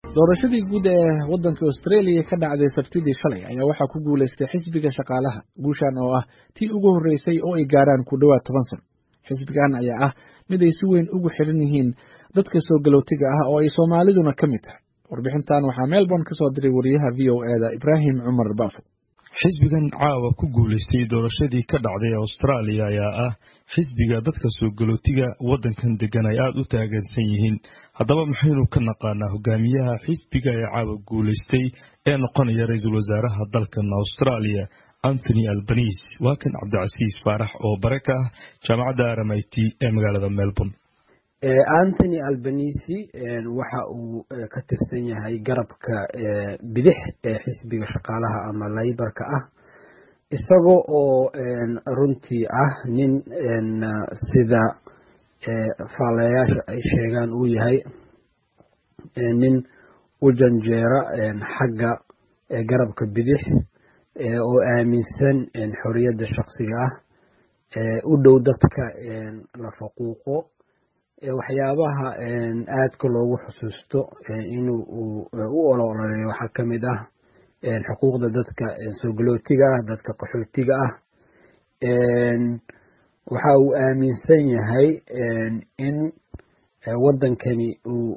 doorashadii guud ee waddanka Australia ka dhacday Sabtidii shalay ayaa waxaa ku guuleystay xisbiga shaqaalaha guushan oo ah tii ugu horeysay oo ay gaaraan ku dhawaad 10 sano. Xisbigan ayaa ah mid ay si weyn ugu xiran yihiin dadka soo galootiga ah oo ay Soomaaliduna ka mid tahay. Warbixintan waxaa Melbourne ka soo diray wariyaha VOA-da Ibrahim Umar Bafo. xisbigan caawa ku guuleystay doorashadii ka dhacday Australia ayaa ah xisbiga dadka soo galootiga waddankan degan ay aad u taageersan yihiin. haddaba maxaynu ka naqaanaa hogaamiyaha xisbiga ee caawa guuleystay ee noqonaya ra'iisul wasaaraha dalkan Australia Anthony Albanese. waa kan Cabdicasiis Faarax oo baraka ah jaamacadda RMIT ee magaalada Melbourne. Anthony Albanese waxa uu ka tirsan yahay garabka bidix ee xisbiga shaqaalaha ama Labour-ka ah isagoo oo runtii ah nin sida faalayaasha ay sheegaan uu yahay nin u janjeera xagga garabka bidix oo aaminsan xorriyadda shakhsiga ah u dhow dadka la faquuqo waxyaabaha aadka loogu xusuusto inuu u ololayo waxaa ka mid ah xuquuqda dadka soo galootiga ah dadka qaxootiga ah waxa uu aaminsan yahay in waddankani uu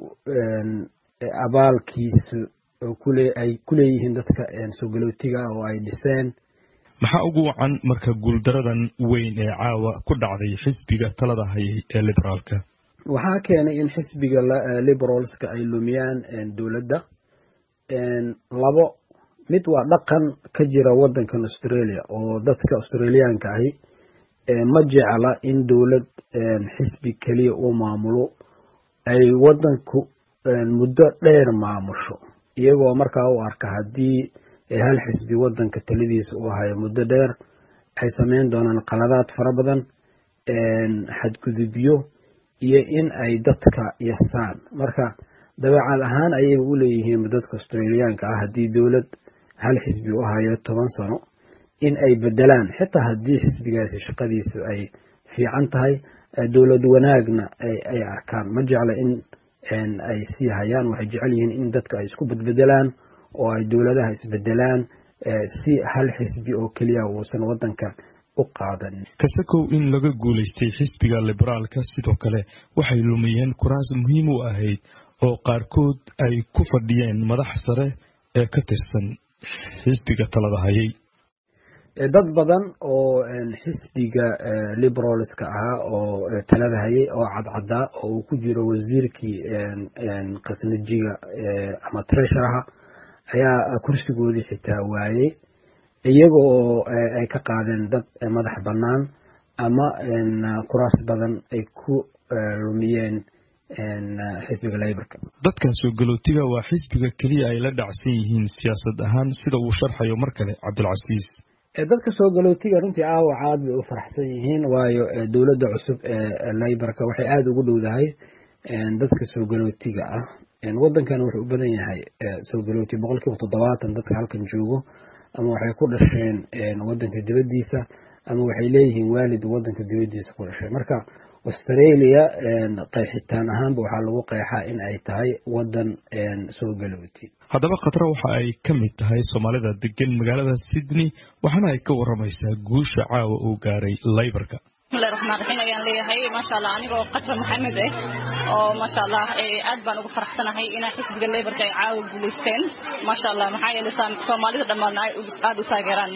abaalkiisu ay ku leeyihiin dadka soo galootiga ah oo ay dhiseen. maxaa ugu wacan marka guuldaradan weyn ee caawa ku dhacday xisbiga talada hayay ee liberaalka? waxaa keenay in xisbiga liberalska ay lumiyaan dowladda. labo mid waa dhaqan ka jira waddankan Australia oo dadka Australiyaanka ahi ma jecla in dowlad xisbi kaliya uu maamulo ay waddanku muddo dheer maamusho iyagoo markaa u arka haddii hal xisbi waddanka taladiisa uu hayo muddo dheer ay sameyn doonaan qaladaad fara badan xadgudubyo iyo in ay dadka yasaan. marka dabeecad ahaan ayay u leeyihiin dadka Australiyaanka ah haddii dowlad hal xisbi u hayo 10 sano in ay bedelaan xitaa haddii xisbigaasi shaqadiisu ay fiican tahay dowlad wanaagna ay arkaan. ma jecla in ay sii hayaan. waxay jecel yihiin in dadka ay isku bedbedelaan oo ay dowladaha isbedelaan si hal xisbi oo keliya uusan waddanka u qaadan. kasakow in laga guuleystay xisbiga liberaalka sidoo kale waxay lumiyeen kuraas muhiim u ahayd oo qaarkood ay ku fadhiyeen madax sare ee ka tirsan xisbiga talada hayay. dad badan oo xisbiga liberalska ahaa oo talada hayay oo cadcadaa oo uu ku jiro wasiirkii qasnajiga ama treasurer ayaa kursigoodii xitaa waayay iyagoo ay ka qaadeen dad madax bannaan ama kuraas badan ay ku lumiyeen xisbiga Labour-ka. dadkan soo galootiga waa xisbiga kaliya ay la dhacsan yihiin siyaasad ahaan sida uu sharxayo mar kale Cabdilcasiis. dadka soo galootiga runtii aad bay u faraxsan yihiin waayo dowladda cusub ee Labour-ka waxay aad ugu dhowdahay dadka soo galootiga ah. waddankan wuxuu u badan yahay soo galooti 70% dadka halkan joogo ama waxay ku dhasheen waddanka dibadiisa ama waxay leeyihiin waalid waddanka dibadiisa ku dhashay. marka Australia qeexitaan ahaanba waxaa lagu qeexaa in ay tahay waddan soo galooti. haddaba khatra waxa ay ka mid tahay Soomaalida degan magaalada Sydney waxaana ay ka waramaysaa guusha caawa uu gaaray Labour-ka. bismillahirrahmanirrahiim ayaan leeyahay maasha Allah aniga oo Qatra Maxamed oo maasha Allah aad baan ugu faraxsanahay in xisbiga Labour-ka ay caawa guuleysteen maasha Allah maxaa yeelay Soomaalida dhammaan ay aad u taageeraan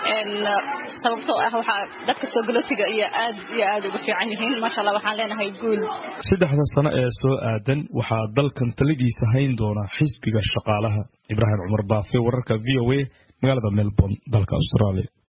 sababtoo ah waxa dadka soo galootiga iyo aad ugu fiican yihiin maasha Allah waxaan leenahay guul. 3 sano ee soo aadan waxaa dalkan taladiisa hayn doona xisbiga shaqaalaha. Ibrahim Umar Bafo wararka VOA magaalada Melbourne dalka Australia.